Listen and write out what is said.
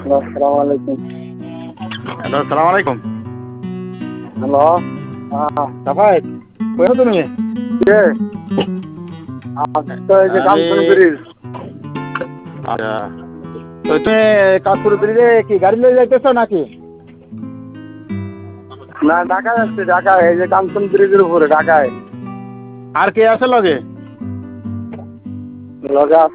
আসসালামু আলাইকুম। হ্যালো, সালাম আলাইকুম। হ্যালো। সাফায়েত, কই আছো তুমি? কে? তো এই যে আমি কামসুন ব্রিজ। আচ্ছা, তো তুমি কাশপুর ব্রিজে কি গাড়ি নিয়ে যাইতেছো নাকি? না, ঢাকায় আসছে, ঢাকায়। এই যে কামসুন ব্রিজের উপরে ঢাকায়। আর কে আছে লগে? লগা